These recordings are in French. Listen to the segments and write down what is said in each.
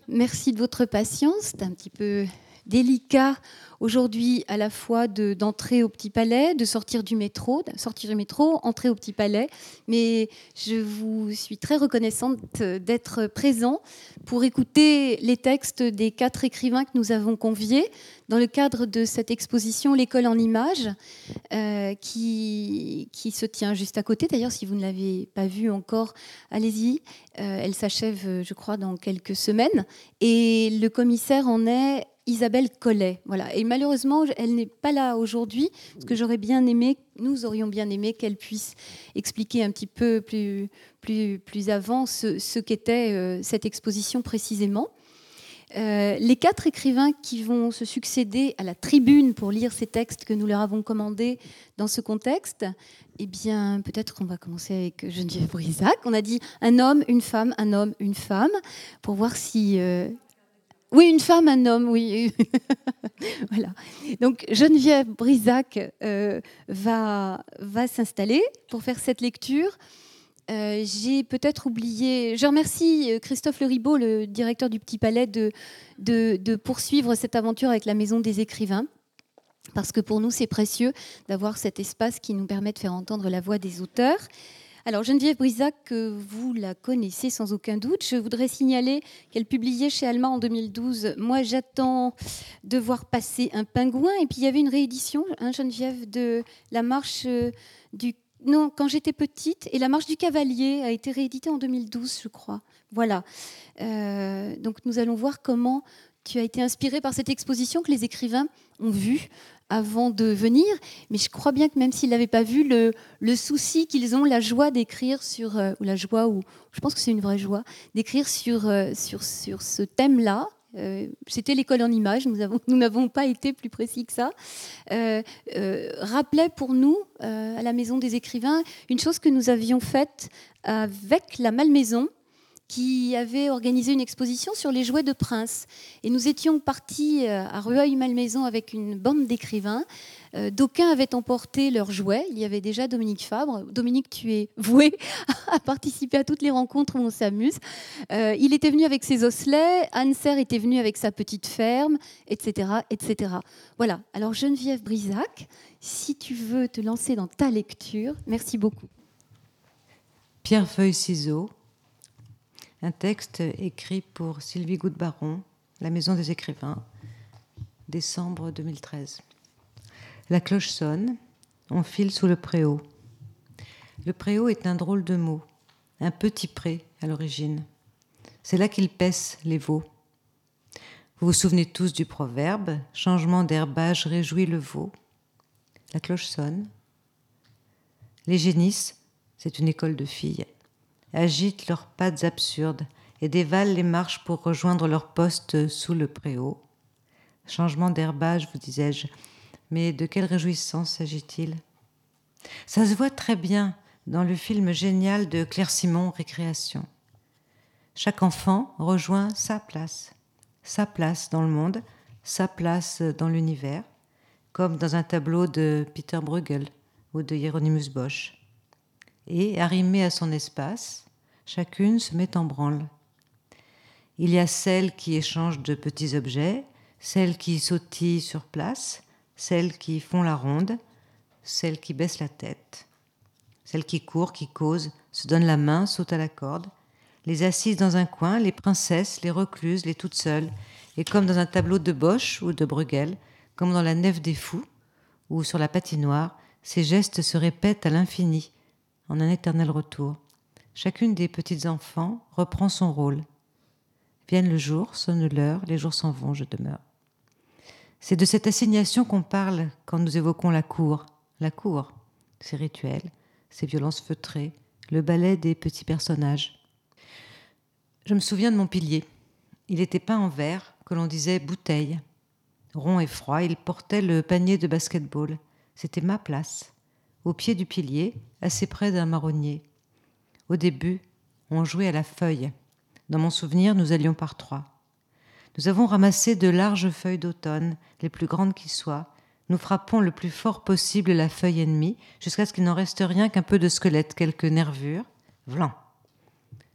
Merci de votre patience. C'est un petit peu délicat aujourd'hui à la fois d'entrer au Petit Palais, de sortir du métro, entrer au Petit Palais. Mais je vous suis très reconnaissante d'être présent pour écouter les textes des 4 écrivains que nous avons conviés dans le cadre de cette exposition L'école en images, qui se tient juste à côté. D'ailleurs, si vous ne l'avez pas vue encore, allez-y. Elle s'achève, je crois, dans quelques semaines. Et le commissaire en est Isabelle Collet. Voilà. Et malheureusement, elle n'est pas là aujourd'hui, parce que nous aurions bien aimé qu'elle puisse expliquer un petit peu plus avant ce qu'était cette exposition précisément. Les 4 écrivains qui vont se succéder à la tribune pour lire ces textes que nous leur avons commandés dans ce contexte, eh bien, peut-être qu'on va commencer avec Geneviève Brisac. On a dit un homme, une femme, pour voir si... Oui, une femme, un homme, oui. Voilà. Donc Geneviève Brisac va s'installer pour faire cette lecture. J'ai peut-être oublié... Je remercie Christophe Leribaud, le directeur du Petit Palais, de poursuivre cette aventure avec la Maison des écrivains, parce que pour nous, c'est précieux d'avoir cet espace qui nous permet de faire entendre la voix des auteurs. Alors, Geneviève Brisac, vous la connaissez sans aucun doute. Je voudrais signaler qu'elle publiait chez Alma en 2012 « Moi, j'attends de voir passer un pingouin ». Et puis, il y avait une réédition, Geneviève, de La marche du... Non, quand j'étais petite. Et La marche du cavalier a été rééditée en 2012, je crois. Voilà. Donc, nous allons voir comment tu as été inspirée par cette exposition que les écrivains ont vue avant de venir, mais je crois bien que même s'ils ne l'avaient pas vu, le souci qu'ils ont, la joie d'écrire sur, ou la joie, ou je pense que c'est une vraie joie, d'écrire sur ce thème-là. C'était l'école en images, nous n'avons pas été plus précis que ça, rappelait pour nous, à la Maison des écrivains, une chose que nous avions faite avec la Malmaison, qui avait organisé une exposition sur les jouets de Prince. Et nous étions partis à Rueil-Malmaison avec une bande d'écrivains. D'aucuns avaient emporté leurs jouets. Il y avait déjà Dominique Fabre. Dominique, tu es voué à participer à toutes les rencontres où on s'amuse. Il était venu avec ses osselets. Anne Serre était venue avec sa petite ferme, etc., etc. Voilà. Alors Geneviève Brisac, si tu veux te lancer dans ta lecture, merci beaucoup. Pierre Feuille Ciseaux. Un texte écrit pour Sylvie Goude-Baron, La Maison des écrivains, décembre 2013. La cloche sonne, on file sous le préau. Le préau est un drôle de mot, un petit pré à l'origine. C'est là qu'ils paissent les veaux. Vous vous souvenez tous du proverbe « Changement d'herbage réjouit le veau ». La cloche sonne. Les génisses, c'est une école de filles, agitent leurs pattes absurdes et dévalent les marches pour rejoindre leur poste sous le préau. Changement d'herbage, vous disais-je, mais de quelle réjouissance s'agit-il ? Ça se voit très bien dans le film génial de Claire Simon, Récréation. Chaque enfant rejoint sa place dans le monde, sa place dans l'univers, comme dans un tableau de Peter Bruegel ou de Hieronymus Bosch. Et, arrimée à son espace, chacune se met en branle. Il y a celles qui échangent de petits objets, celles qui sautillent sur place, celles qui font la ronde, celles qui baissent la tête, celles qui courent, qui causent, se donnent la main, sautent à la corde, les assises dans un coin, les princesses, les recluses, les toutes seules, et comme dans un tableau de Bosch ou de Bruegel, comme dans la Nef des Fous, ou sur la patinoire, ces gestes se répètent à l'infini, en un éternel retour. Chacune des petites enfants reprend son rôle. Vienne le jour, sonne l'heure, les jours s'en vont, je demeure. C'est de cette assignation qu'on parle quand nous évoquons la cour. La cour, ses rituels, ses violences feutrées, le ballet des petits personnages. Je me souviens de mon pilier. Il était peint en verre, que l'on disait bouteille. Rond et froid, il portait le panier de basket-ball. C'était ma place. Au pied du pilier, assez près d'un marronnier. Au début, on jouait à la feuille. Dans mon souvenir, nous allions par 3. Nous avons ramassé de larges feuilles d'automne, les plus grandes qui soient. Nous frappons le plus fort possible la feuille ennemie, jusqu'à ce qu'il n'en reste rien qu'un peu de squelette, quelques nervures. Vlan.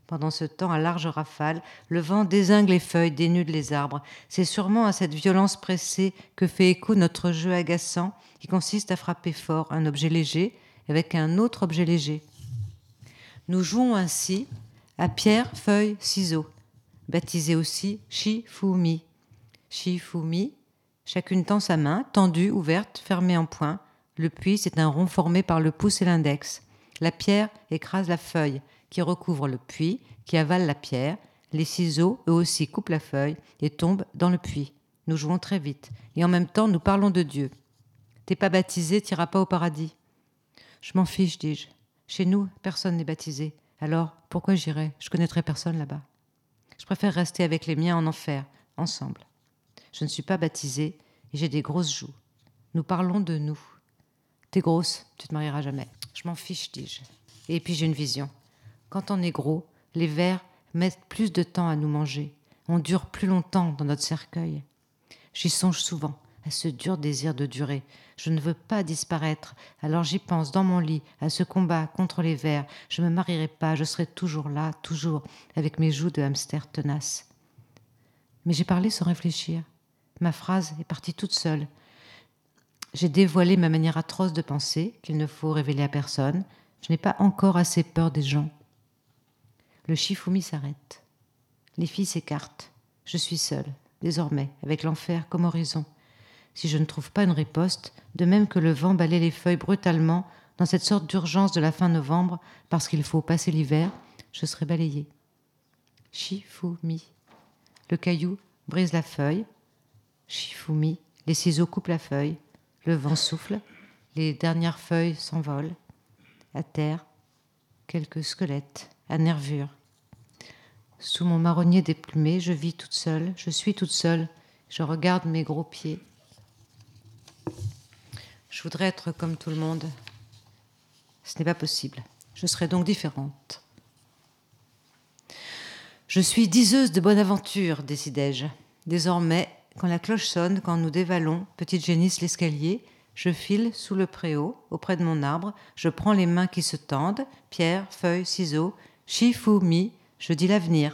Pendant ce temps, à larges rafales, le vent dézingue les feuilles, dénude les arbres. C'est sûrement à cette violence pressée que fait écho notre jeu agaçant qui consiste à frapper fort un objet léger avec un autre objet léger. Nous jouons ainsi à pierre, feuille, ciseaux, baptisé aussi Shifumi. Shifumi, chacune tend sa main, tendue, ouverte, fermée en point. Le puits, c'est un rond formé par le pouce et l'index. La pierre écrase la feuille qui recouvre le puits, qui avale la pierre. Les ciseaux, eux aussi, coupent la feuille et tombent dans le puits. Nous jouons très vite et en même temps, nous parlons de Dieu. T'es pas baptisé, t'iras pas au paradis. Je m'en fiche, dis-je. Chez nous, personne n'est baptisé. Alors, pourquoi j'irais? Je connaîtrais personne là-bas. Je préfère rester avec les miens en enfer, ensemble. Je ne suis pas baptisée et j'ai des grosses joues. Nous parlons de nous. T'es grosse, tu te marieras jamais. Je m'en fiche, dis-je. Et puis j'ai une vision. Quand on est gros, les vers mettent plus de temps à nous manger. On dure plus longtemps dans notre cercueil. J'y songe souvent, à ce dur désir de durer. Je ne veux pas disparaître, alors j'y pense dans mon lit, à ce combat contre les vers. Je ne me marierai pas, je serai toujours là, toujours, avec mes joues de hamster tenaces. Mais j'ai parlé sans réfléchir. Ma phrase est partie toute seule. J'ai dévoilé ma manière atroce de penser, qu'il ne faut révéler à personne. Je n'ai pas encore assez peur des gens. Le Shifumi s'arrête. Les filles s'écartent. Je suis seule, désormais, avec l'enfer comme horizon. Si je ne trouve pas une riposte, de même que le vent balaie les feuilles brutalement, dans cette sorte d'urgence de la fin novembre, parce qu'il faut passer l'hiver, je serai balayée. Shifumi. Le caillou brise la feuille. Shifumi. Les ciseaux coupent la feuille. Le vent souffle. Les dernières feuilles s'envolent. À terre, quelques squelettes à nervures. Sous mon marronnier déplumé, je vis toute seule, je suis toute seule, je regarde mes gros pieds. Je voudrais être comme tout le monde. Ce n'est pas possible. Je serai donc différente. Je suis diseuse de bonne aventure, décidai-je. Désormais, quand la cloche sonne, quand nous dévalons, petite génisse l'escalier, je file sous le préau, auprès de mon arbre, je prends les mains qui se tendent, pierre, feuilles, ciseaux, Shifumi, je dis l'avenir.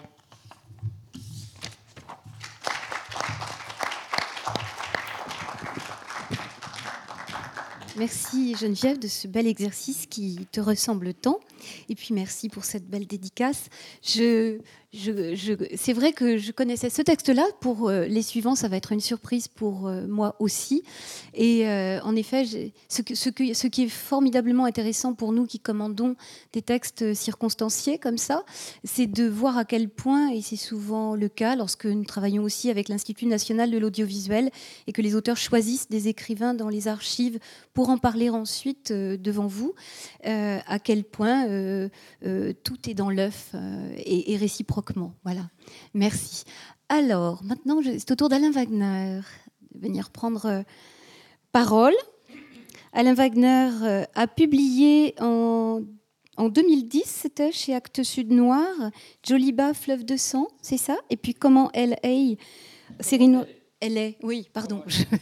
Merci Geneviève de ce bel exercice qui te ressemble tant. Et puis merci pour cette belle dédicace. C'est vrai que je connaissais ce texte-là. Pour les suivants, ça va être une surprise pour moi aussi. Et en effet, ce qui est formidablement intéressant pour nous qui commandons des textes circonstanciés comme ça, c'est de voir à quel point, et c'est souvent le cas lorsque nous travaillons aussi avec l'Institut national de l'audiovisuel et que les auteurs choisissent des écrivains dans les archives pour en parler ensuite devant vous, à quel point tout est dans l'œuf et réciproquement. Voilà. Merci. Alors, maintenant, c'est au tour d'Alain Wagner de venir prendre parole. Alain Wagner a publié en 2010, c'était chez Actes Sud Noir, Joliba, Fleuve de sang, c'est ça? Et puis comment L.A. série noire. L.A. Oui, pardon.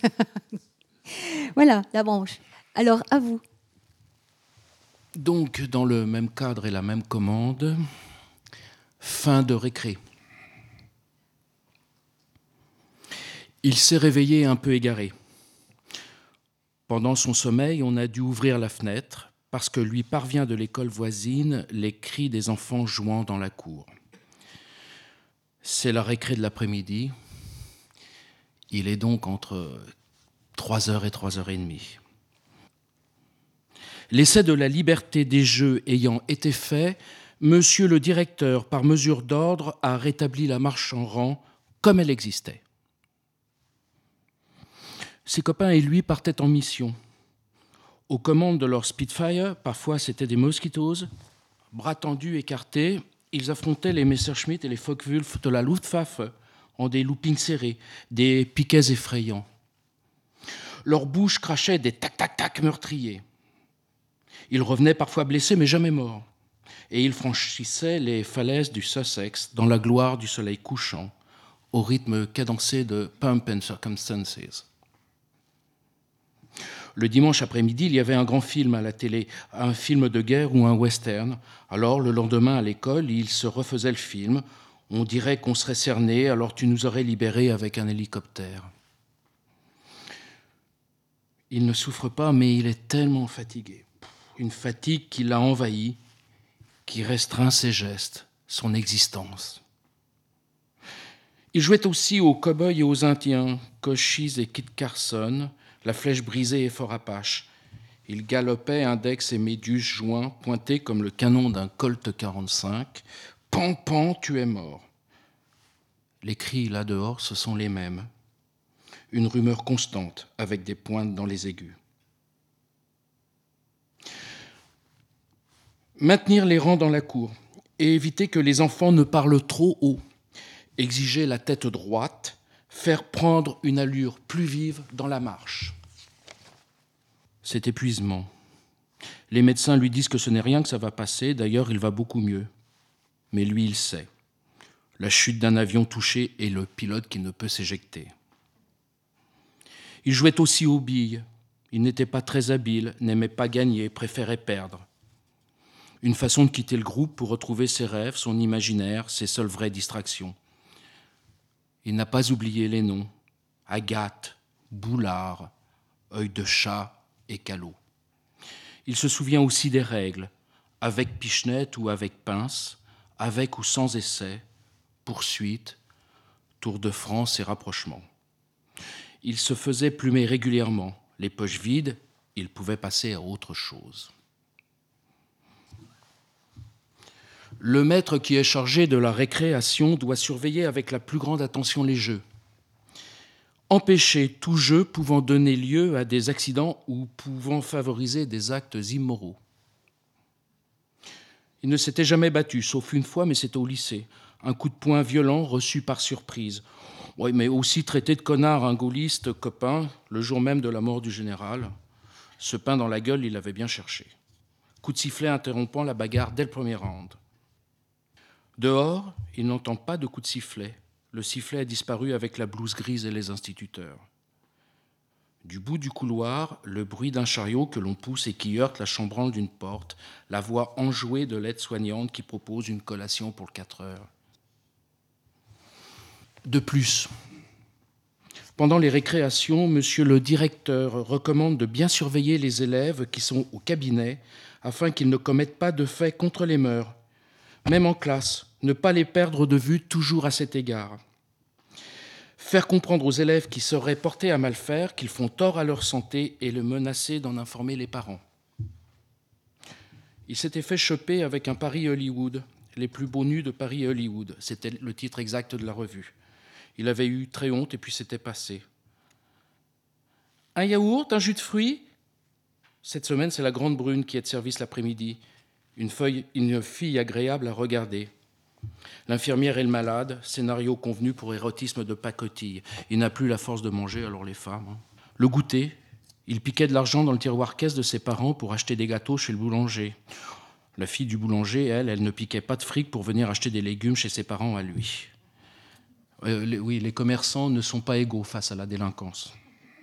Voilà, la branche. Alors, à vous. Donc, dans le même cadre et la même commande, fin de récré. Il s'est réveillé un peu égaré. Pendant son sommeil, on a dû ouvrir la fenêtre parce que lui parvient de l'école voisine les cris des enfants jouant dans la cour. C'est la récré de l'après-midi. Il est donc entre 3h et 3h30. L'essai de la liberté des jeux ayant été fait, monsieur le directeur, par mesure d'ordre, a rétabli la marche en rang comme elle existait. Ses copains et lui partaient en mission. Aux commandes de leur Spitfire, parfois c'était des Mosquitoes, bras tendus, écartés, ils affrontaient les Messerschmitt et les Focke-Wulf de la Luftwaffe en des loopings serrés, des piquets effrayants. Leur bouche crachait des tac-tac-tac meurtriers. Ils revenaient parfois blessés, mais jamais morts. Et ils franchissaient les falaises du Sussex dans la gloire du soleil couchant, au rythme cadencé de Pump and Circumstances. Le dimanche après-midi, il y avait un grand film à la télé, un film de guerre ou un western. Alors, le lendemain à l'école, il se refaisait le film. On dirait qu'on serait cerné, alors tu nous aurais libérés avec un hélicoptère. Il ne souffre pas, mais il est tellement fatigué. Une fatigue qui l'a envahi, qui restreint ses gestes, son existence. Il jouait aussi aux cow-boys et aux Indiens, Cochise et Kit Carson, la flèche brisée et Fort Apache. Il galopait, index et méduse joints, pointés comme le canon d'un Colt 45. « Pan, pan, tu es mort !» Les cris là dehors, ce sont les mêmes. Une rumeur constante, avec des pointes dans les aigus. Maintenir les rangs dans la cour et éviter que les enfants ne parlent trop haut. Exiger la tête droite, faire prendre une allure plus vive dans la marche. C'est épuisement. Les médecins lui disent que ce n'est rien, que ça va passer. D'ailleurs, il va beaucoup mieux. Mais lui, il sait. La chute d'un avion touché et le pilote qui ne peut s'éjecter. Il jouait aussi aux billes. Il n'était pas très habile, n'aimait pas gagner, préférait perdre. Une façon de quitter le groupe pour retrouver ses rêves, son imaginaire, ses seules vraies distractions. Il n'a pas oublié les noms. Agathe, Boulard, Œil de chat et Calot. Il se souvient aussi des règles, avec pichenette ou avec pince, avec ou sans essai, poursuite, Tour de France et rapprochement. Il se faisait plumer régulièrement. Les poches vides, il pouvait passer à autre chose. Le maître qui est chargé de la récréation doit surveiller avec la plus grande attention les jeux. Empêcher tout jeu pouvant donner lieu à des accidents ou pouvant favoriser des actes immoraux. Il ne s'était jamais battu, sauf une fois, mais c'était au lycée. Un coup de poing violent reçu par surprise. Oui, mais aussi traité de connard un gaulliste copain, le jour même de la mort du général. Ce pain dans la gueule, il l'avait bien cherché. Coup de sifflet interrompant la bagarre dès le premier round. Dehors, il n'entend pas de coup de sifflet. Le sifflet a disparu avec la blouse grise et les instituteurs. Du bout du couloir, le bruit d'un chariot que l'on pousse et qui heurte la chambranle d'une porte, la voix enjouée de l'aide-soignante qui propose une collation pour 4 heures. De plus, pendant les récréations, monsieur le directeur recommande de bien surveiller les élèves qui sont au cabinet afin qu'ils ne commettent pas de faits contre les mœurs. Même en classe, ne pas les perdre de vue toujours à cet égard. Faire comprendre aux élèves qui seraient portés à mal faire qu'ils font tort à leur santé et le menacer d'en informer les parents. Il s'était fait choper avec un Paris Hollywood, les plus beaux nus de Paris Hollywood. C'était le titre exact de la revue. Il avait eu très honte et puis c'était passé. Un yaourt, un jus de fruits ? Cette semaine, c'est la grande brune qui est de service l'après-midi. Une fille agréable à regarder. L'infirmière et le malade, scénario convenu pour érotisme de pacotille. Il n'a plus la force de manger, alors les femmes. Le goûter, il piquait de l'argent dans le tiroir caisse de ses parents pour acheter des gâteaux chez le boulanger. La fille du boulanger, elle ne piquait pas de fric pour venir acheter des légumes chez ses parents à lui. Les commerçants ne sont pas égaux face à la délinquance.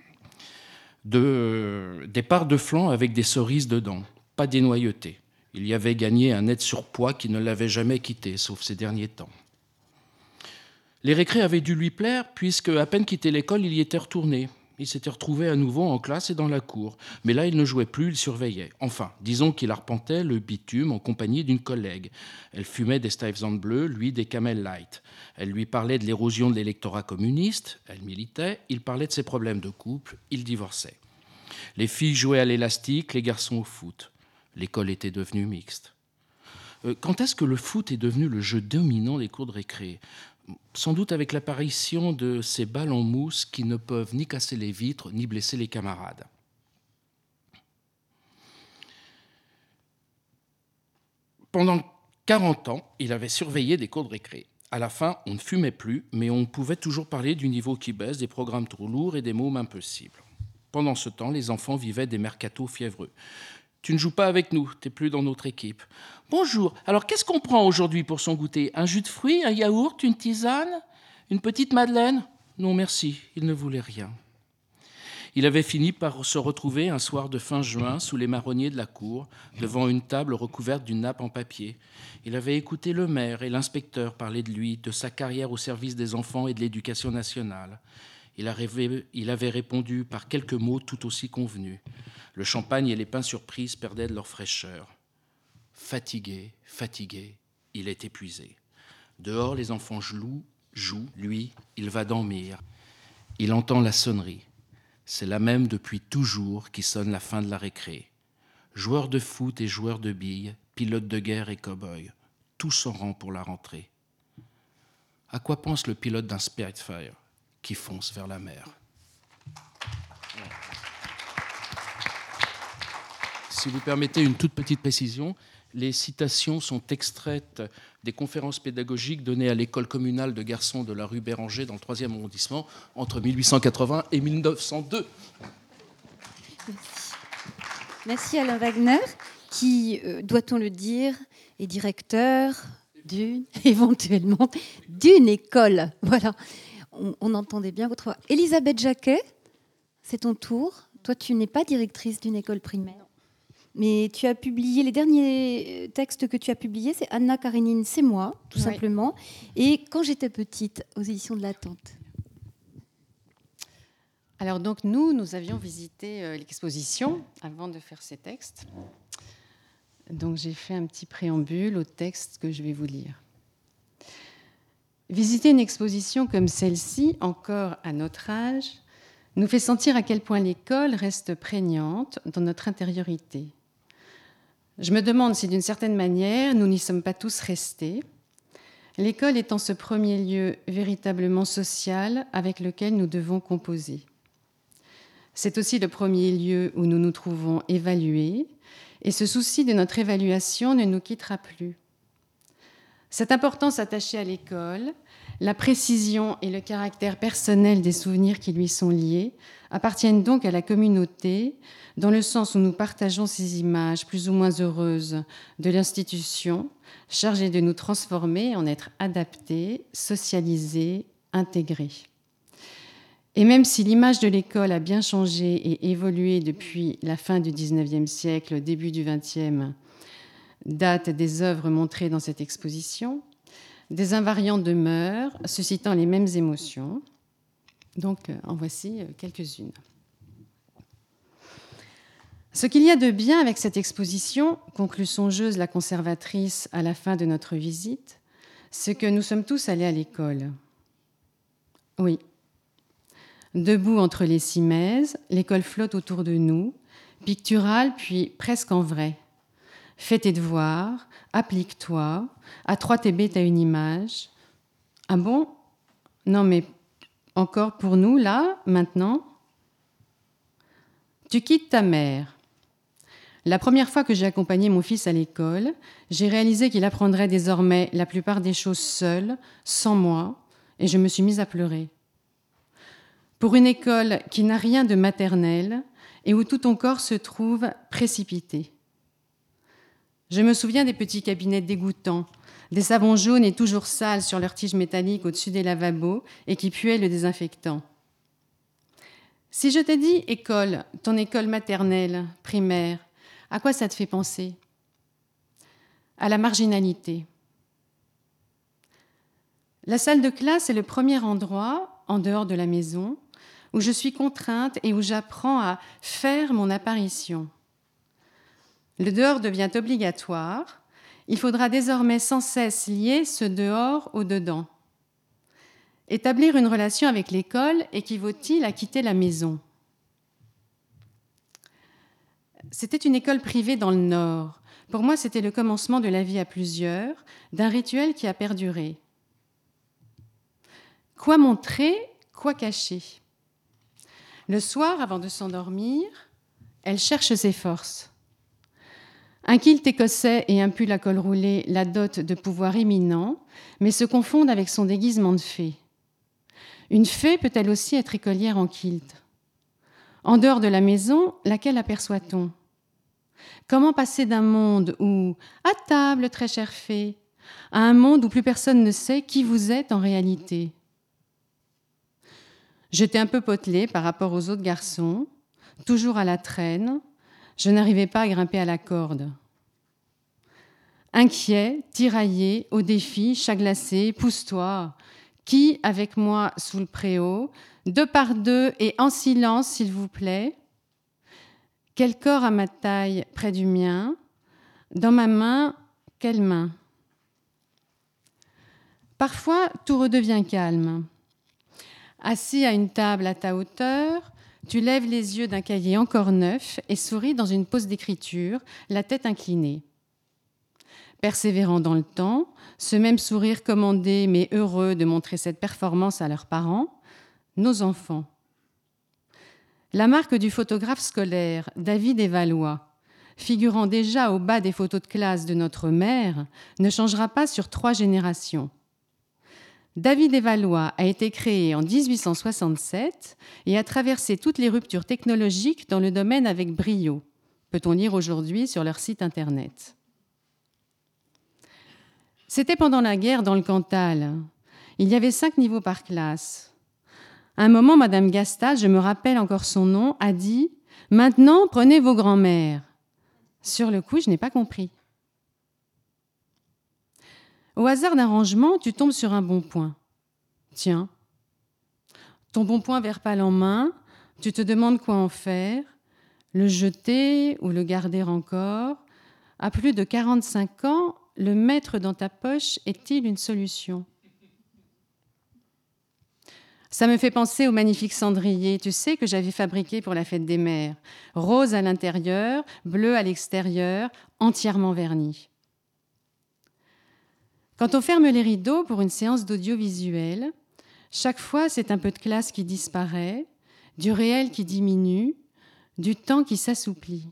Des parts de flan avec des cerises dedans, pas dénoyautées. Il y avait gagné un net surpoids qui ne l'avait jamais quitté, sauf ces derniers temps. Les récrés avaient dû lui plaire, puisque, à peine quitté l'école, il y était retourné. Il s'était retrouvé à nouveau en classe et dans la cour. Mais là, il ne jouait plus, il surveillait. Enfin, disons qu'il arpentait le bitume en compagnie d'une collègue. Elle fumait des Stuyvesant bleus, lui des Camel Light. Elle lui parlait de l'érosion de l'électorat communiste, elle militait, il parlait de ses problèmes de couple, il divorçait. Les filles jouaient à l'élastique, les garçons au foot. L'école était devenue mixte. Quand est-ce que le foot est devenu le jeu dominant des cours de récré ? Sans doute avec l'apparition de ces balles en mousse qui ne peuvent ni casser les vitres, ni blesser les camarades. Pendant 40 ans, il avait surveillé des cours de récré. À la fin, on ne fumait plus, mais on pouvait toujours parler du niveau qui baisse, des programmes trop lourds et des mômes impossibles. Pendant ce temps, les enfants vivaient des mercatos fiévreux. Tu ne joues pas avec nous, tu n'es plus dans notre équipe. Bonjour, alors qu'est-ce qu'on prend aujourd'hui pour son goûter ? Un jus de fruits, un yaourt, une tisane ? Une petite madeleine ? Non, merci, il ne voulait rien. Il avait fini par se retrouver un soir de fin juin sous les marronniers de la cour, devant une table recouverte d'une nappe en papier. Il avait écouté le maire et l'inspecteur parler de lui, de sa carrière au service des enfants et de l'éducation nationale. Il avait répondu par quelques mots tout aussi convenus. Le champagne et les pains surprises perdaient de leur fraîcheur. Fatigué, fatigué, il est épuisé. Dehors, les enfants jouent, lui, il va dormir. Il entend la sonnerie. C'est la même depuis toujours qui sonne la fin de la récré. Joueurs de foot et joueurs de billes, pilotes de guerre et cow-boys, tous en rang pour la rentrée. À quoi pense le pilote d'un Spitfire qui fonce vers la mer? Si vous permettez une toute petite précision, les citations sont extraites des conférences pédagogiques données à l'école communale de garçons de la rue Béranger dans le 3e arrondissement entre 1880 et 1902. Merci Alain Wagner, qui, doit-on le dire, est directeur éventuellement d'une école. Voilà, on entendait bien votre voix. Elisabeth Jacquet, c'est ton tour. Toi, tu n'es pas directrice d'une école primaire. Mais tu as publié, les derniers textes que tu as publiés, c'est Anna Karénine, c'est moi, tout simplement. Et Quand j'étais petite, aux éditions de l'Attente. Alors donc nous avions visité l'exposition avant de faire ces textes. Donc j'ai fait un petit préambule au texte que je vais vous lire. Visiter une exposition comme celle-ci, encore à notre âge, nous fait sentir à quel point l'école reste prégnante dans notre intériorité. Je me demande si, d'une certaine manière, nous n'y sommes pas tous restés, l'école étant ce premier lieu véritablement social avec lequel nous devons composer. C'est aussi le premier lieu où nous nous trouvons évalués, et ce souci de notre évaluation ne nous quittera plus. Cette importance attachée à l'école, la précision et le caractère personnel des souvenirs qui lui sont liés appartiennent donc à la communauté, dans le sens où nous partageons ces images plus ou moins heureuses de l'institution, chargée de nous transformer, en être adaptée, socialisée, intégrée. Et même si l'image de l'école a bien changé et évolué depuis la fin du XIXe siècle, début du XXe, date des œuvres montrées dans cette exposition, des invariants demeurent, suscitant les mêmes émotions. Donc, en voici quelques-unes. Ce qu'il y a de bien avec cette exposition, conclut songeuse la conservatrice à la fin de notre visite, c'est que nous sommes tous allés à l'école. Oui. Debout entre les cimaises, l'école flotte autour de nous, picturale puis presque en vrai. Fais tes devoirs, applique-toi, attroie tes bêtes à une image. Ah bon? Non mais encore pour nous, là, maintenant? Tu quittes ta mère. La première fois que j'ai accompagné mon fils à l'école, j'ai réalisé qu'il apprendrait désormais la plupart des choses seul, sans moi, et je me suis mise à pleurer. Pour une école qui n'a rien de maternel et où tout ton corps se trouve précipité. Je me souviens des petits cabinets dégoûtants, des savons jaunes et toujours sales sur leurs tiges métalliques au-dessus des lavabos et qui puaient le désinfectant. Si je t'ai dit école, ton école maternelle, primaire, à quoi ça te fait penser? À la marginalité. La salle de classe est le premier endroit, en dehors de la maison, où je suis contrainte et où j'apprends à faire mon apparition. Le dehors devient obligatoire. Il faudra désormais sans cesse lier ce dehors au dedans. Établir une relation avec l'école équivaut-il à quitter la maison? C'était une école privée dans le Nord. Pour moi, c'était le commencement de la vie à plusieurs, d'un rituel qui a perduré. Quoi montrer, quoi cacher? Le soir, avant de s'endormir, elle cherche ses forces. Un kilt écossais et un pull à col roulé la dotent de pouvoir éminent, mais se confondent avec son déguisement de fée. Une fée peut-elle aussi être écolière en kilt? En dehors de la maison, laquelle aperçoit-on? Comment passer d'un monde où « à table, très chère fée » à un monde où plus personne ne sait qui vous êtes en réalité? J'étais un peu potelée par rapport aux autres garçons, toujours à la traîne. Je n'arrivais pas à grimper à la corde. Inquiet, tiraillé, au défi, chat glacé, pousse-toi. Qui, avec moi sous le préau, 2 par 2 et en silence, s'il vous plaît. Quel corps à ma taille près du mien. Dans ma main, quelle main. Parfois, tout redevient calme. Assis à une table à ta hauteur, tu lèves les yeux d'un cahier encore neuf et souris dans une pose d'écriture, la tête inclinée. Persévérant dans le temps, ce même sourire commandé mais heureux de montrer cette performance à leurs parents, nos enfants. La marque du photographe scolaire, David Evalois, figurant déjà au bas des photos de classe de notre mère, ne changera pas sur 3 générations. David Evalois a été créé en 1867 et a traversé toutes les ruptures technologiques dans le domaine avec brio, peut-on lire aujourd'hui sur leur site internet. C'était pendant la guerre dans le Cantal. Il y avait 5 niveaux par classe. À un moment, Madame Gastal, je me rappelle encore son nom, a dit « Maintenant, prenez vos grands-mères ». Sur le coup, je n'ai pas compris. Au hasard d'un rangement, tu tombes sur un bon point. Tiens, ton bon point vert pâle en main, tu te demandes quoi en faire, le jeter ou le garder encore. À plus de 45 ans, le mettre dans ta poche est-il une solution ? Ça me fait penser au magnifique cendrier, tu sais, que j'avais fabriqué pour la fête des mères. Rose à l'intérieur, bleu à l'extérieur, entièrement verni. Quand on ferme les rideaux pour une séance d'audiovisuel, chaque fois, c'est un peu de classe qui disparaît, du réel qui diminue, du temps qui s'assouplit.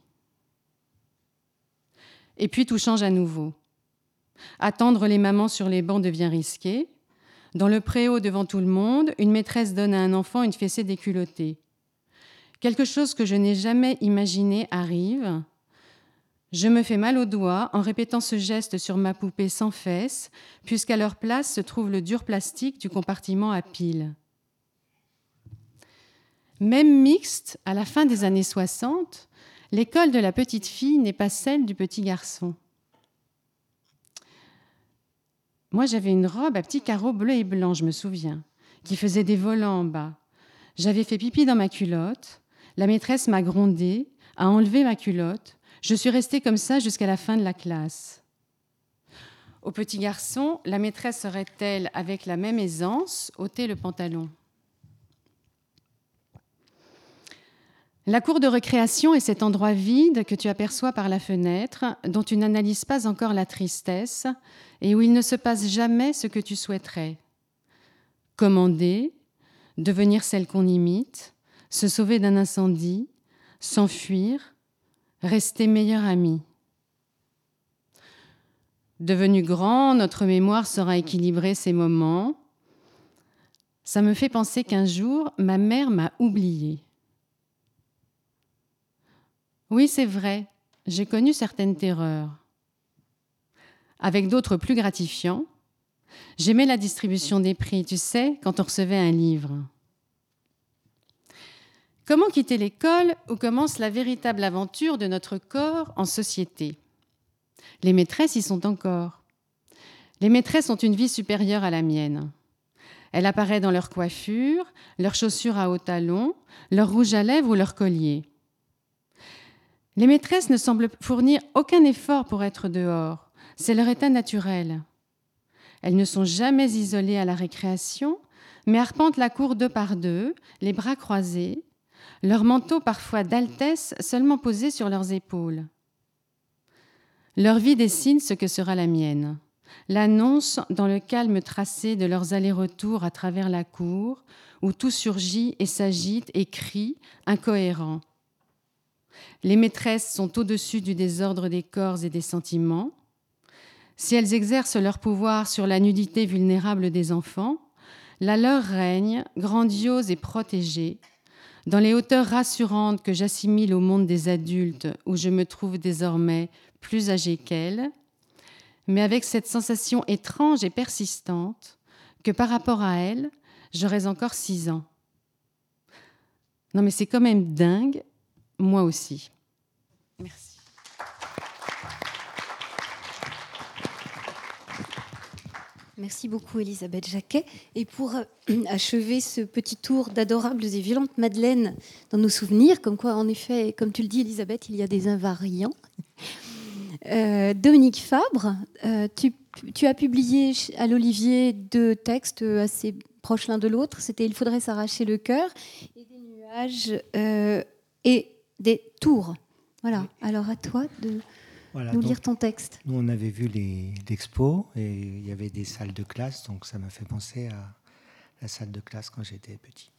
Et puis tout change à nouveau. Attendre les mamans sur les bancs devient risqué. Dans le préau devant tout le monde, une maîtresse donne à un enfant une fessée déculottée. Quelque chose que je n'ai jamais imaginé arrive. Je me fais mal aux doigts en répétant ce geste sur ma poupée sans fesses, puisqu'à leur place se trouve le dur plastique du compartiment à piles. Même mixte, à la fin des années 60, l'école de la petite fille n'est pas celle du petit garçon. Moi, j'avais une robe à petits carreaux bleus et blancs, je me souviens, qui faisait des volants en bas. J'avais fait pipi dans ma culotte. La maîtresse m'a grondée, a enlevé ma culotte. Je suis restée comme ça jusqu'à la fin de la classe. Au petit garçon, la maîtresse aurait-elle, avec la même aisance, ôté le pantalon ? La cour de récréation est cet endroit vide que tu aperçois par la fenêtre, dont tu n'analyses pas encore la tristesse et où il ne se passe jamais ce que tu souhaiterais. Commander, devenir celle qu'on imite, se sauver d'un incendie, s'enfuir, rester meilleur ami. Devenu grand, notre mémoire saura équilibrer ces moments. Ça me fait penser qu'un jour, ma mère m'a oubliée. Oui, c'est vrai, j'ai connu certaines terreurs. Avec d'autres plus gratifiants, j'aimais la distribution des prix, tu sais, quand on recevait un livre. Comment quitter l'école où commence la véritable aventure de notre corps en société ? Les maîtresses y sont encore. Les maîtresses ont une vie supérieure à la mienne. Elle apparaît dans leur coiffure, leurs chaussures à hauts talons, leur rouge à lèvres ou leur collier. Les maîtresses ne semblent fournir aucun effort pour être dehors. C'est leur état naturel. Elles ne sont jamais isolées à la récréation, mais arpentent la cour 2 par 2, les bras croisés, leurs manteaux parfois d'altesse seulement posés sur leurs épaules. Leur vie dessine ce que sera la mienne, l'annonce dans le calme tracé de leurs allers-retours à travers la cour, où tout surgit et s'agite et crie, incohérent. Les maîtresses sont au-dessus du désordre des corps et des sentiments. Si elles exercent leur pouvoir sur la nudité vulnérable des enfants, la leur règne, grandiose et protégée, dans les hauteurs rassurantes que j'assimile au monde des adultes où je me trouve désormais plus âgée qu'elles, mais avec cette sensation étrange et persistante que par rapport à elles, j'aurais encore 6 ans. Non mais c'est quand même dingue, moi aussi. Merci. Merci beaucoup, Elisabeth Jacquet. Et pour achever ce petit tour d'adorables et violentes madeleines dans nos souvenirs, comme quoi, en effet, comme tu le dis, Elisabeth, il y a des invariants. Dominique Fabre, tu as publié à l'Olivier 2 textes assez proches l'un de l'autre. C'était « Il faudrait s'arracher le cœur » et des nuages et des tours. Voilà. Alors à toi de nous lire ton texte. Nous, on avait vu l'expo et il y avait des salles de classe, donc ça m'a fait penser à la salle de classe quand j'étais petit.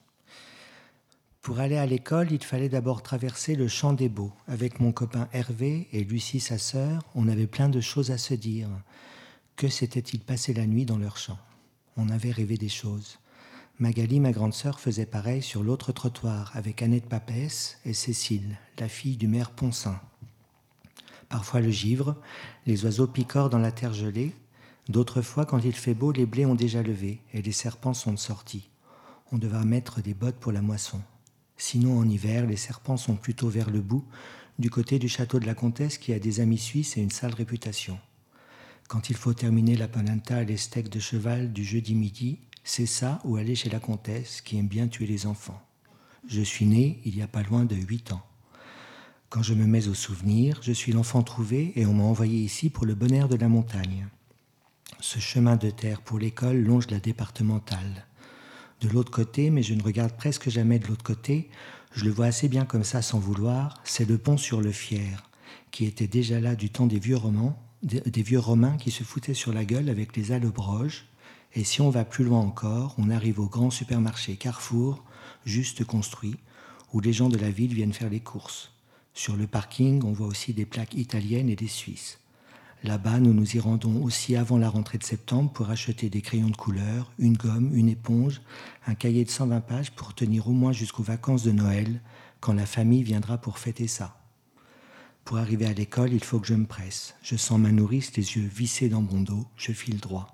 Pour aller à l'école, il fallait d'abord traverser le champ des Baux. Avec mon copain Hervé et Lucie, sa sœur, on avait plein de choses à se dire. Que s'était-il passé la nuit dans leur champ ? On avait rêvé des choses. Magali, ma grande sœur, faisait pareil sur l'autre trottoir avec Annette Papès et Cécile, la fille du maire Poncin. Parfois le givre, les oiseaux picorent dans la terre gelée. D'autres fois, quand il fait beau, les blés ont déjà levé et les serpents sont sortis. On devra mettre des bottes pour la moisson. Sinon, en hiver, les serpents sont plutôt vers le bout, du côté du château de la Comtesse qui a des amis suisses et une sale réputation. Quand il faut terminer la polenta et les steaks de cheval du jeudi midi, c'est ça ou aller chez la Comtesse qui aime bien tuer les enfants. Je suis né il y a pas loin de 8 ans. Quand je me mets au souvenir, je suis l'enfant trouvé et on m'a envoyé ici pour le bon air de la montagne. Ce chemin de terre pour l'école longe la départementale. De l'autre côté, mais je ne regarde presque jamais de l'autre côté, je le vois assez bien comme ça sans vouloir, c'est le pont sur le Fier, qui était déjà là du temps des vieux Romains qui se foutaient sur la gueule avec les allobroges. Et si on va plus loin encore, on arrive au grand supermarché Carrefour, juste construit, où les gens de la ville viennent faire les courses. Sur le parking, on voit aussi des plaques italiennes et des suisses. Là-bas, nous nous y rendons aussi avant la rentrée de septembre pour acheter des crayons de couleur, une gomme, une éponge, un cahier de 120 pages pour tenir au moins jusqu'aux vacances de Noël, quand la famille viendra pour fêter ça. Pour arriver à l'école, il faut que je me presse. Je sens ma nourrice, les yeux vissés dans mon dos, je file droit.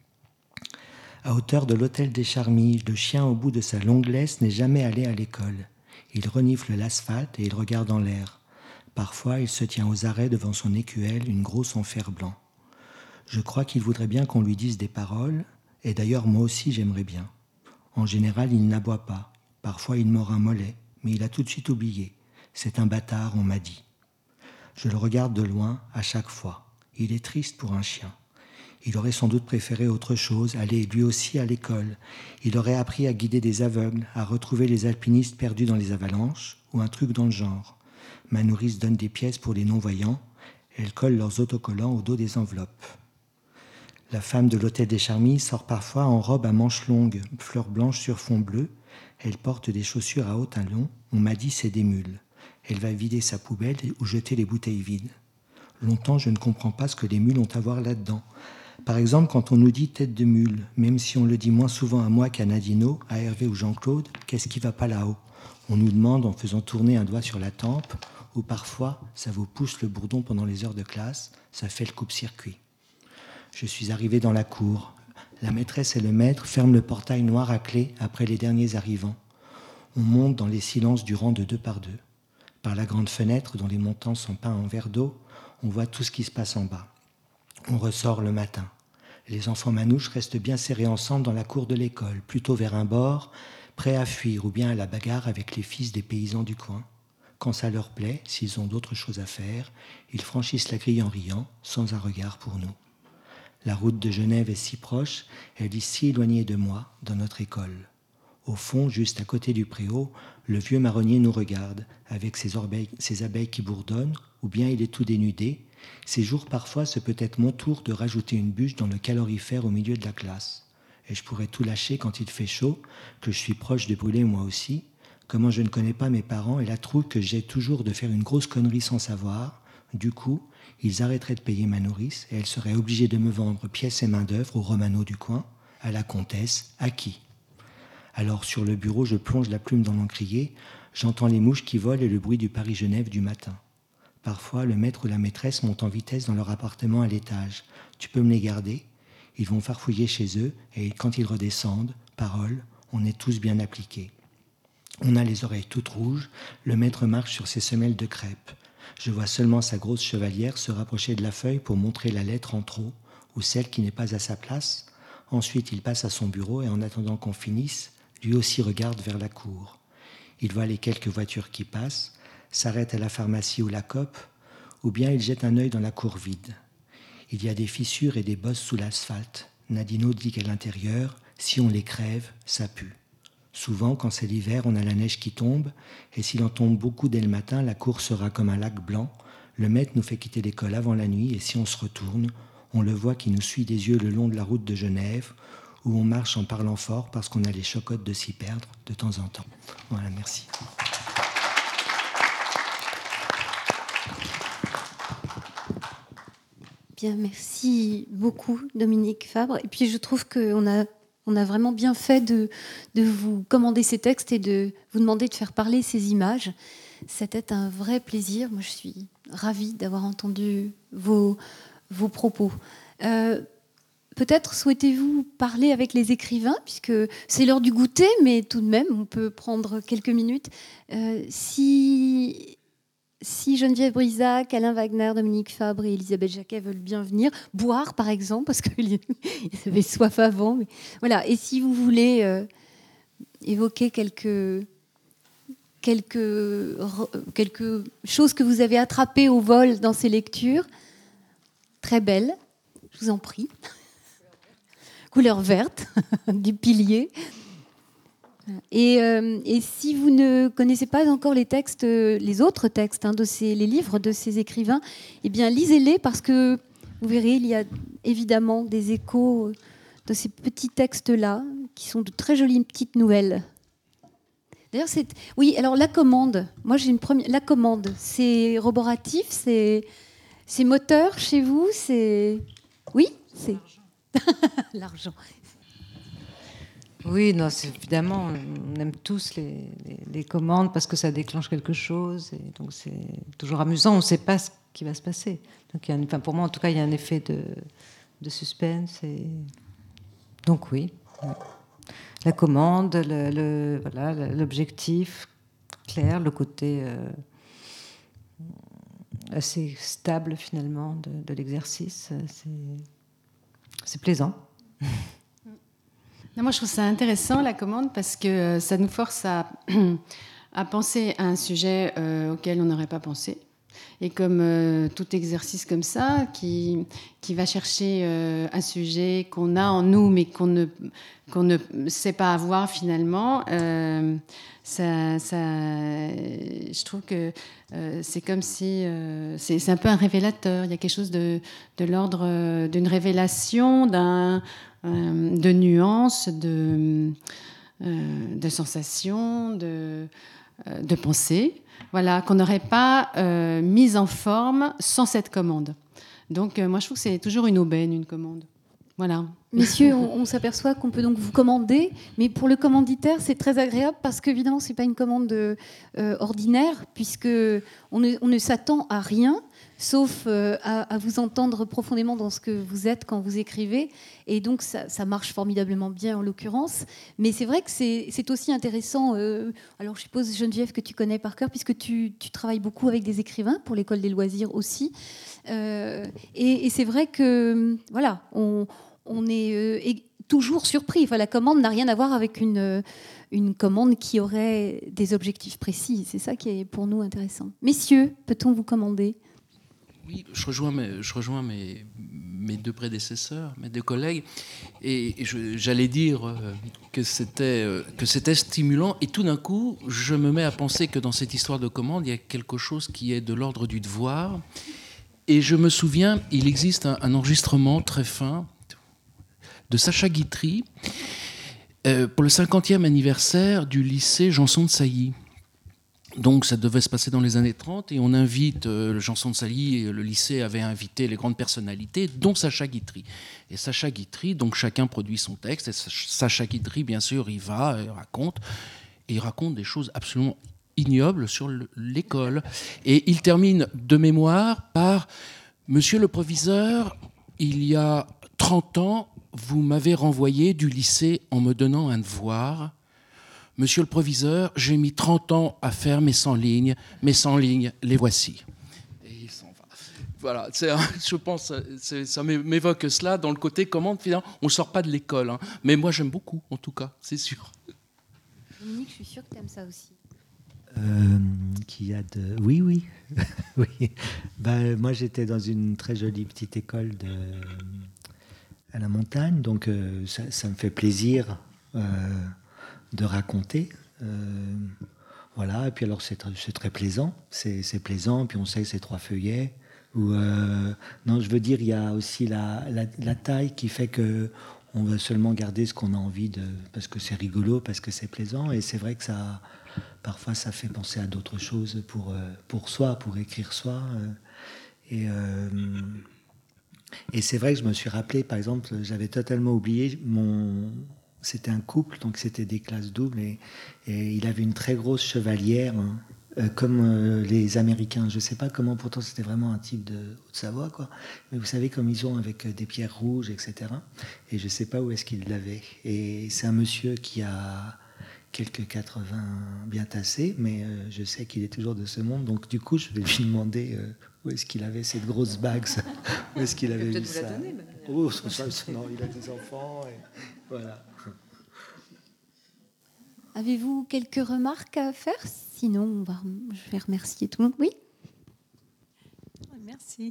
À hauteur de l'hôtel des Charmilles, le chien au bout de sa longue laisse n'est jamais allé à l'école. Il renifle l'asphalte et il regarde en l'air. Parfois, il se tient aux arrêts devant son écuelle, une grosse en fer blanc. Je crois qu'il voudrait bien qu'on lui dise des paroles, et d'ailleurs moi aussi j'aimerais bien. En général, il n'aboie pas. Parfois, il mord un mollet, mais il a tout de suite oublié. C'est un bâtard, on m'a dit. Je le regarde de loin, à chaque fois. Il est triste pour un chien. Il aurait sans doute préféré autre chose, aller lui aussi à l'école. Il aurait appris à guider des aveugles, à retrouver les alpinistes perdus dans les avalanches, ou un truc dans le genre. Ma nourrice donne des pièces pour les non-voyants. Elle colle leurs autocollants au dos des enveloppes. La femme de l'hôtel des Charmilles sort parfois en robe à manches longues, fleurs blanches sur fond bleu. Elle porte des chaussures à haut talons. On m'a dit c'est des mules. Elle va vider sa poubelle ou jeter les bouteilles vides. Longtemps, je ne comprends pas ce que les mules ont à voir là-dedans. Par exemple, quand on nous dit tête de mule, même si on le dit moins souvent à moi qu'à Nadino, à Hervé ou Jean-Claude, qu'est-ce qui va pas là-haut ? On nous demande en faisant tourner un doigt sur la tempe, ou parfois, ça vous pousse le bourdon pendant les heures de classe, ça fait le coupe-circuit. Je suis arrivé dans la cour. La maîtresse et le maître ferment le portail noir à clé après les derniers arrivants. On monte dans les silences du rang de 2 par 2. Par la grande fenêtre dont les montants sont peints en verre d'eau, on voit tout ce qui se passe en bas. On ressort le matin. Les enfants manouches restent bien serrés ensemble dans la cour de l'école, plutôt vers un bord, prêts à fuir ou bien à la bagarre avec les fils des paysans du coin. Quand ça leur plaît, s'ils ont d'autres choses à faire, ils franchissent la grille en riant, sans un regard pour nous. La route de Genève est si proche, elle est si éloignée de moi, dans notre école. Au fond, juste à côté du préau, le vieux marronnier nous regarde, avec ses abeilles qui bourdonnent, ou bien il est tout dénudé. Ces jours, parfois, c'est peut-être mon tour de rajouter une bûche dans le calorifère au milieu de la classe. Et je pourrais tout lâcher quand il fait chaud, que je suis proche de brûler moi aussi. Comment je ne connais pas mes parents et la trouille que j'ai toujours de faire une grosse connerie sans savoir. Du coup, ils arrêteraient de payer ma nourrice et elle serait obligée de me vendre pièces et main-d'œuvre au Romano du coin, à la comtesse, à qui ? Alors sur le bureau, je plonge la plume dans l'encrier, j'entends les mouches qui volent et le bruit du Paris-Genève du matin. Parfois, le maître ou la maîtresse montent en vitesse dans leur appartement à l'étage. Tu peux me les garder ? Ils vont farfouiller chez eux et quand ils redescendent, parole, on est tous bien appliqués. On a les oreilles toutes rouges, le maître marche sur ses semelles de crêpe. Je vois seulement sa grosse chevalière se rapprocher de la feuille pour montrer la lettre en trop, ou celle qui n'est pas à sa place. Ensuite, il passe à son bureau et en attendant qu'on finisse, lui aussi regarde vers la cour. Il voit les quelques voitures qui passent, s'arrête à la pharmacie ou la COP, ou bien il jette un œil dans la cour vide. Il y a des fissures et des bosses sous l'asphalte. Nadino dit qu'à l'intérieur, si on les crève, ça pue. Souvent, quand c'est l'hiver, on a la neige qui tombe, et s'il en tombe beaucoup dès le matin, la cour sera comme un lac blanc. Le maître nous fait quitter l'école avant la nuit, et si on se retourne, on le voit qui nous suit des yeux le long de la route de Genève, où on marche en parlant fort parce qu'on a les chocottes de s'y perdre de temps en temps. Voilà, merci. Bien, merci beaucoup, Dominique Fabre. Et puis, je trouve qu'on a vraiment bien fait de vous commander ces textes et de vous demander de faire parler ces images. C'était un vrai plaisir. Moi, je suis ravie d'avoir entendu vos propos. Peut-être souhaitez-vous parler avec les écrivains, puisque c'est l'heure du goûter, mais tout de même, on peut prendre quelques minutes. Si Geneviève Brisac, Alain Wagner, Dominique Fabre et Elisabeth Jacquet veulent bien venir, boire par exemple, parce qu'ils avaient soif avant. Mais voilà. Et si vous voulez évoquer quelques choses que vous avez attrapées au vol dans ces lectures, très belles, je vous en prie. Couleur verte, du pilier. Et si vous ne connaissez pas encore les textes, les autres textes, les livres de ces écrivains, eh bien lisez-les parce que vous verrez, il y a évidemment des échos de ces petits textes-là qui sont de très jolies petites nouvelles. D'ailleurs, oui. Alors la commande. Moi, j'ai une première. La commande, c'est roboratif, c'est moteur chez vous, c'est. Oui, c'est l'argent. Oui, non, évidemment, on aime tous les commandes parce que ça déclenche quelque chose. Et donc, c'est toujours amusant. On ne sait pas ce qui va se passer. Donc, pour moi, en tout cas, il y a un effet de suspense. Donc, oui. La commande, l'objectif clair, le côté assez stable, finalement, de l'exercice. C'est plaisant. Non, moi, je trouve ça intéressant, la commande, parce que ça nous force à penser à un sujet auquel on n'aurait pas pensé. Et comme tout exercice comme ça, qui va chercher un sujet qu'on a en nous, mais qu'on ne sait pas avoir finalement, je trouve que c'est comme si... c'est un peu un révélateur. Il y a quelque chose de l'ordre d'une révélation, de nuances, de sensations, de pensées, voilà, qu'on n'aurait pas mise en forme sans cette commande. Donc, moi, je trouve que c'est toujours une aubaine, une commande. Voilà. Messieurs, on s'aperçoit qu'on peut donc vous commander, mais pour le commanditaire, c'est très agréable parce qu'évidemment, ce n'est pas une commande ordinaire, puisqu'on ne s'attend à rien, sauf à vous entendre profondément dans ce que vous êtes quand vous écrivez. Et donc, ça marche formidablement bien, en l'occurrence. Mais c'est vrai que c'est aussi intéressant. Alors, je suppose, Geneviève, que tu connais par cœur, puisque tu travailles beaucoup avec des écrivains, pour l'École des loisirs aussi. Et c'est vrai que, voilà, on est toujours surpris. Enfin, la commande n'a rien à voir avec une commande qui aurait des objectifs précis. C'est ça qui est pour nous intéressant. Messieurs, peut-on vous commander ? Oui, je rejoins mes deux prédécesseurs, mes deux collègues, et j'allais dire que c'était stimulant, et tout d'un coup, je me mets à penser que dans cette histoire de commande, il y a quelque chose qui est de l'ordre du devoir, et je me souviens, il existe un enregistrement très fin de Sacha Guitry pour le 50e anniversaire du lycée Janson de Sailly. Donc ça devait se passer dans les années 30 et on invite le Janson de Sailly, et le lycée avait invité les grandes personnalités, dont Sacha Guitry. Et Sacha Guitry, donc chacun produit son texte, et Sacha Guitry, bien sûr, il raconte des choses absolument ignobles sur l'école. Et il termine de mémoire par « Monsieur le proviseur, il y a 30 ans, vous m'avez renvoyé du lycée en me donnant un devoir. Monsieur le proviseur, j'ai mis 30 ans à faire mes 100 lignes. Mes 100 lignes, les voici. » Et il s'en va. Voilà, je pense, ça m'évoque cela dans le côté comment, finalement, on ne sort pas de l'école. Hein. Mais moi, j'aime beaucoup, en tout cas, c'est sûr. Dominique, je suis sûre que tu aimes ça aussi. Oui, oui. Oui. Moi, j'étais dans une très jolie petite école à la montagne, donc ça me fait plaisir de raconter. Voilà, et puis alors c'est très plaisant. C'est plaisant, puis on sait que c'est 3 feuillets. Non, je veux dire, il y a aussi la taille qui fait que on veut seulement garder ce qu'on a envie parce que c'est rigolo, parce que c'est plaisant, et c'est vrai que parfois ça fait penser à d'autres choses pour soi, pour écrire soi. Et c'est vrai que je me suis rappelé, par exemple, j'avais totalement oublié c'était un couple, donc c'était des classes doubles, et il avait une très grosse chevalière, hein, comme les Américains. Je ne sais pas comment, pourtant c'était vraiment un type de Haute-Savoie, quoi. Mais vous savez, comme ils ont avec des pierres rouges, etc. Et je ne sais pas où est-ce qu'il l'avait. Et c'est un monsieur qui a quelques 80 bien tassés, mais je sais qu'il est toujours de ce monde. Donc du coup, je vais lui demander où est-ce qu'il avait cette grosse bague, ça. Où est-ce qu'il avait eu ça. Peut-être vous la donner, non, il a des enfants, et voilà. Avez-vous quelques remarques à faire? Sinon, je vais remercier tout le monde. Oui. Merci.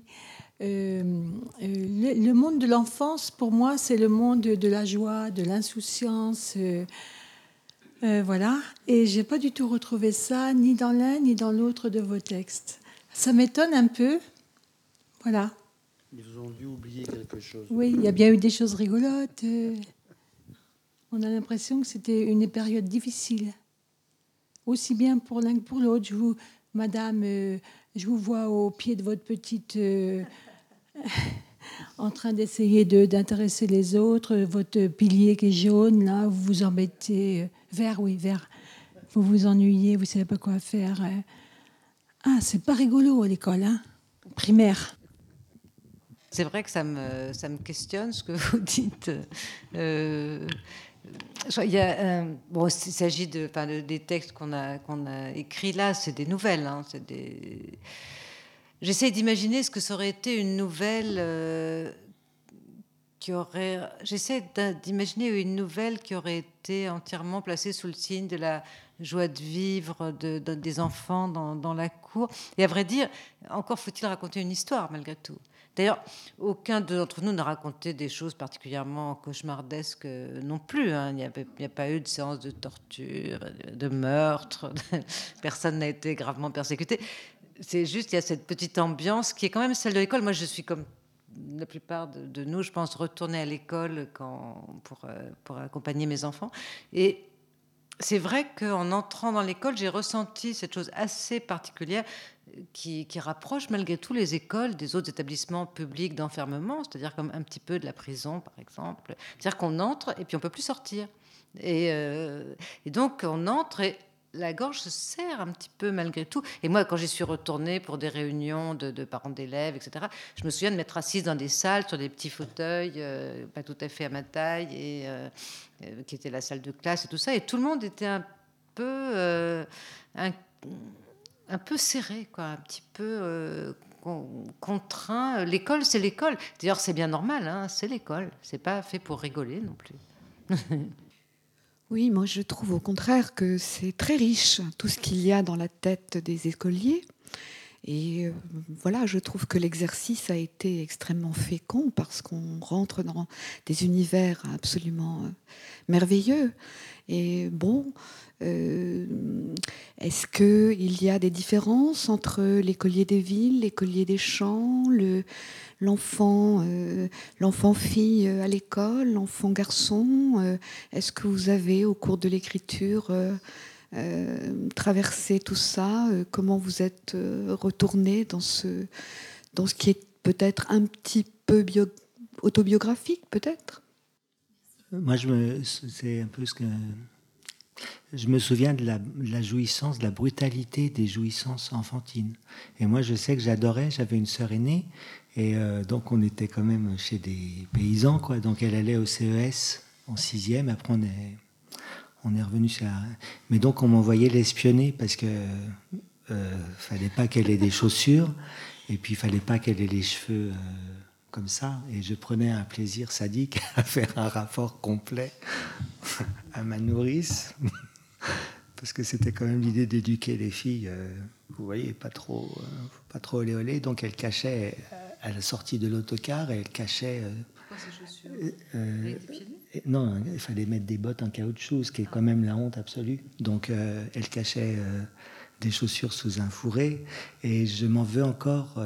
Le monde de l'enfance, pour moi, c'est le monde de la joie, de l'insouciance. Voilà. Et je n'ai pas du tout retrouvé ça, ni dans l'un, ni dans l'autre de vos textes. Ça m'étonne un peu. Voilà. Ils ont dû oublier quelque chose. Oui, il y a bien eu des choses rigolotes. On a l'impression que c'était une période difficile. Aussi bien pour l'un que pour l'autre. Madame, je vous vois au pied de votre petite... en train d'essayer d'intéresser les autres. Votre pilier qui est jaune, là, vous vous embêtez. Vert. Vous vous ennuyez, vous ne savez pas quoi faire. Ah, c'est pas rigolo à l'école, hein, primaire. C'est vrai que ça me questionne ce que vous dites. Il s'agit des textes qu'on a écrits là, c'est des nouvelles. Hein, J'essaie d'imaginer ce que ça aurait été une nouvelle J'essaie d'imaginer une nouvelle qui aurait été entièrement placée sous le signe de la joie de vivre des enfants dans la cour. Et à vrai dire, encore faut-il raconter une histoire malgré tout. D'ailleurs, aucun d'entre nous n'a raconté des choses particulièrement cauchemardesques non plus. Hein. Il n'y a pas eu de séance de torture, de meurtre. Personne n'a été gravement persécuté. C'est juste qu'il y a cette petite ambiance qui est quand même celle de l'école. Moi, je suis comme la plupart de nous, je pense, retourner à l'école pour accompagner mes enfants. Et c'est vrai qu'en entrant dans l'école, j'ai ressenti cette chose assez particulière qui rapproche malgré tout les écoles des autres établissements publics d'enfermement, c'est-à-dire comme un petit peu de la prison, par exemple. C'est-à-dire qu'on entre et puis on ne peut plus sortir. Et donc, on entre et la gorge se serre un petit peu malgré tout. Et moi, quand j'y suis retournée pour des réunions de parents d'élèves, etc., je me souviens de m'être assise dans des salles sur des petits fauteuils, pas tout à fait à ma taille, et qui était la salle de classe et tout ça. Et tout le monde était un peu serré, quoi, un petit peu contraint. L'école, c'est l'école. D'ailleurs, c'est bien normal, hein, c'est l'école. C'est pas fait pour rigoler non plus. Oui, moi je trouve au contraire que c'est très riche, tout ce qu'il y a dans la tête des écoliers. Et voilà, je trouve que l'exercice a été extrêmement fécond parce qu'on rentre dans des univers absolument merveilleux. Et bon, est-ce qu'il y a des différences entre l'écolier des villes, l'écolier des champs, l'enfant-fille à l'école, l'enfant-garçon? Est-ce que vous avez, au cours de l'écriture, traversé tout ça? Comment vous êtes retourné dans ce qui est peut-être un petit peu autobiographique, peut-être? Moi, c'est un peu ce que... Je me souviens de la jouissance, de la brutalité des jouissances enfantines. Et moi, je sais que j'adorais, j'avais une sœur aînée, et donc on était quand même chez des paysans, quoi. Donc elle allait au CES en 6e, après on est revenu sur... Mais donc on m'envoyait l'espionner parce que fallait pas qu'elle ait des chaussures et puis il fallait pas qu'elle ait les cheveux comme ça. Et je prenais un plaisir sadique à faire un rapport complet à ma nourrice parce que c'était quand même l'idée d'éduquer les filles. Vous voyez, pas trop olé olé. Donc elle cachait à la sortie de l'autocar et elle cachait. Pourquoi ces chaussures avec des pieds nus ? Non, il fallait mettre des bottes en caoutchouc, ce qui est quand même la honte absolue. Donc elle cachait des chaussures sous un fourré et je m'en veux encore.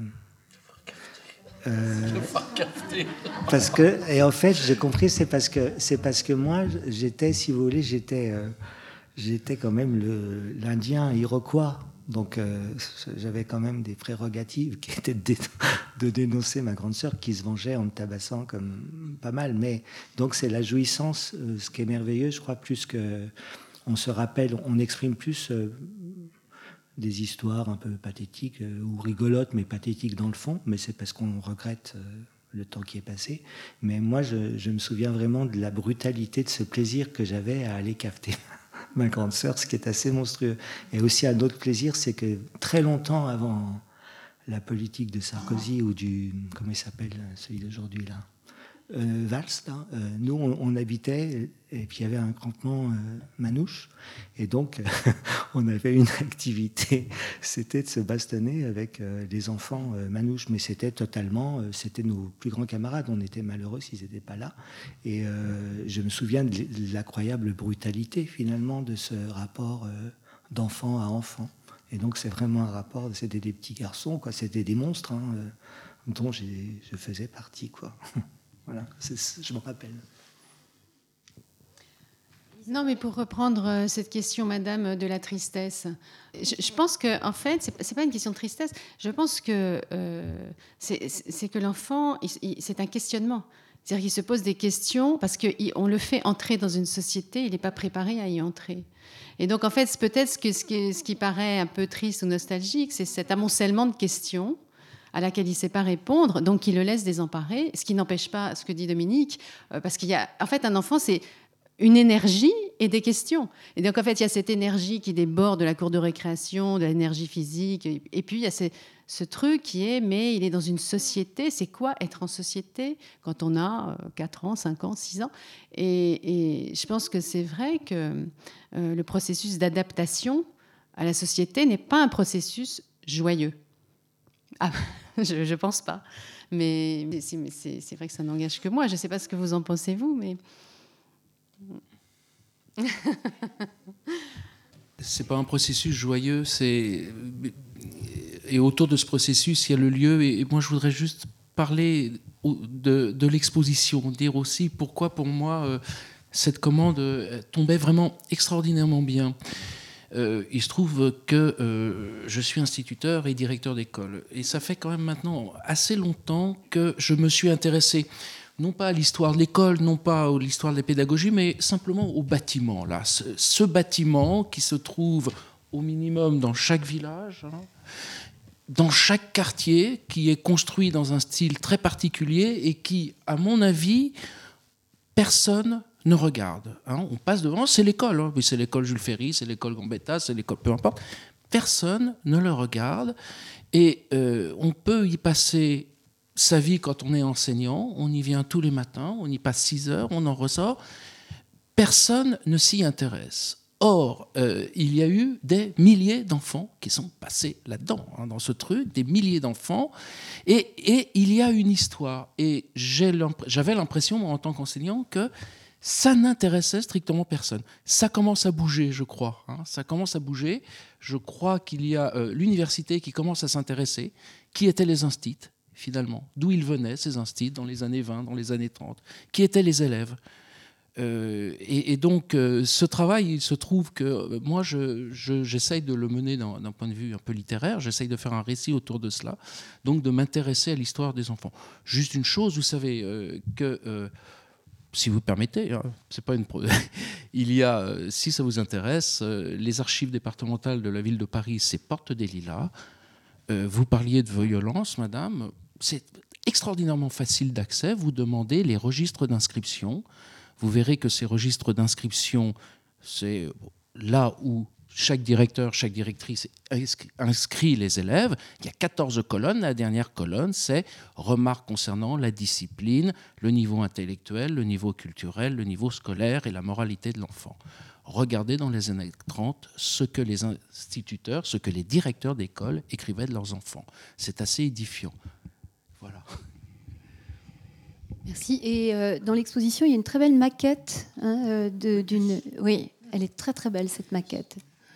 Parce que, et en fait, j'ai compris, c'est parce que moi, j'étais, si vous voulez, j'étais quand même l'Indien iroquois. Donc, j'avais quand même des prérogatives qui étaient de dénoncer ma grande sœur qui se vengeait en me tabassant comme pas mal. Mais donc, c'est la jouissance, ce qui est merveilleux, je crois, plus que on se rappelle, on exprime plus des histoires un peu pathétiques ou rigolotes, mais pathétiques dans le fond. Mais c'est parce qu'on regrette le temps qui est passé. Mais moi, je me souviens vraiment de la brutalité de ce plaisir que j'avais à aller cafeter ma grande sœur, ce qui est assez monstrueux. Et aussi un autre plaisir, c'est que très longtemps avant la politique de Sarkozy ou du... Comment il s'appelle celui d'aujourd'hui là, Valls, là, nous on habitait et puis il y avait un campement manouche et donc on avait une activité, c'était de se bastonner avec les enfants manouches, mais c'était totalement, c'était nos plus grands camarades, on était malheureux s'ils n'étaient pas là et je me souviens de l'incroyable brutalité finalement de ce rapport d'enfant à enfant. Et donc c'est vraiment un rapport, c'était des petits garçons, quoi, c'était des monstres hein, dont je faisais partie, quoi. Voilà, je me rappelle. Non, mais pour reprendre cette question, Madame, de la tristesse, je pense que, en fait, c'est pas une question de tristesse. Je pense que c'est que l'enfant, c'est un questionnement. C'est-à-dire qu'il se pose des questions parce qu'on le fait entrer dans une société, il n'est pas préparé à y entrer. Et donc, en fait, peut-être ce qui paraît un peu triste ou nostalgique, c'est cet amoncellement de questions à laquelle il ne sait pas répondre, donc il le laisse désemparer, ce qui n'empêche pas ce que dit Dominique, parce qu'il y a, en fait, un enfant, c'est une énergie et des questions. Et donc, en fait, il y a cette énergie qui déborde de la cour de récréation, de l'énergie physique, et puis il y a ce truc qui est, mais il est dans une société, c'est quoi être en société quand on a 4 ans, 5 ans, 6 ans et je pense que c'est vrai que le processus d'adaptation à la société n'est pas un processus joyeux. Ah, je pense pas. Mais c'est vrai que ça n'engage que moi. Je ne sais pas ce que vous en pensez, vous, mais... C'est pas un processus joyeux, et autour de ce processus, il y a le lieu, et moi je voudrais juste parler de l'exposition, dire aussi pourquoi pour moi cette commande tombait vraiment extraordinairement bien. Il se trouve que je suis instituteur et directeur d'école. Et ça fait quand même maintenant assez longtemps que je me suis intéressé, non pas à l'histoire de l'école, non pas à l'histoire de la pédagogie, mais simplement au bâtiment. Là. Ce bâtiment qui se trouve au minimum dans chaque village, hein, dans chaque quartier, qui est construit dans un style très particulier et qui, à mon avis, personne ne regarde. Hein. On passe devant, c'est l'école. Hein. Oui, c'est l'école Jules Ferry, c'est l'école Gambetta, c'est l'école, peu importe. Personne ne le regarde. Et on peut y passer sa vie quand on est enseignant. On y vient tous les matins, on y passe 6 heures, on en ressort. Personne ne s'y intéresse. Or, il y a eu des milliers d'enfants qui sont passés là-dedans, hein, dans ce truc, des milliers d'enfants. Et il y a une histoire. Et j'avais l'impression, moi, en tant qu'enseignant, que ça n'intéressait strictement personne. Ça commence à bouger, je crois. Hein. Ça commence à bouger. Je crois qu'il y a l'université qui commence à s'intéresser. Qui étaient les instits, finalement? D'où ils venaient, ces instits, dans les années 20, dans les années 30? Qui étaient les élèves? Et donc, ce travail, il se trouve que moi, j'essaye de le mener d'un point de vue un peu littéraire. J'essaye de faire un récit autour de cela. Donc, de m'intéresser à l'histoire des enfants. Juste une chose, vous savez, que... si vous permettez, hein, c'est pas il y a, si ça vous intéresse, les archives départementales de la ville de Paris, c'est Porte des Lilas. Vous parliez de violence, madame. C'est extraordinairement facile d'accès. Vous demandez les registres d'inscription. Vous verrez que ces registres d'inscription C'est là où chaque directeur, chaque directrice inscrit les élèves. Il y a 14 colonnes. La dernière colonne, c'est remarques concernant la discipline, le niveau intellectuel, le niveau culturel, le niveau scolaire et la moralité de l'enfant. Regardez dans les années 30 ce que les instituteurs, ce que les directeurs d'école écrivaient de leurs enfants. C'est assez édifiant. Voilà. Merci. Et dans l'exposition, il y a une très belle maquette d'une... Oui, elle est très très belle cette maquette.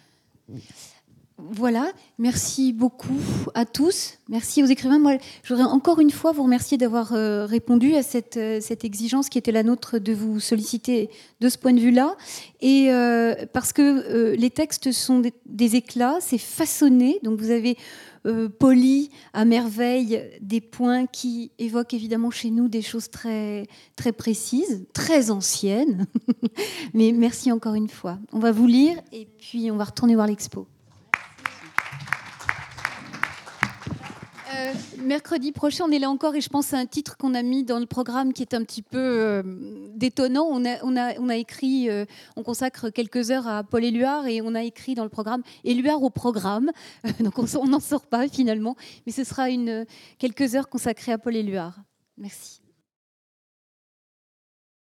Voilà, merci beaucoup à tous. Merci aux écrivains. Moi, je voudrais encore une fois vous remercier d'avoir répondu à cette exigence qui était la nôtre de vous solliciter de ce point de vue-là. Et parce que les textes sont des éclats, c'est façonné. Donc vous avez poli à merveille des points qui évoquent évidemment chez nous des choses très, très précises, très anciennes. Mais merci encore une fois. On va vous lire et puis on va retourner voir l'expo. Mercredi prochain, on est là encore et je pense à un titre qu'on a mis dans le programme qui est un petit peu détonnant. On a écrit, on consacre quelques heures à Paul Éluard et on a écrit dans le programme Éluard au programme. Donc on n'en sort pas finalement, mais ce sera quelques heures consacrées à Paul Éluard. Merci.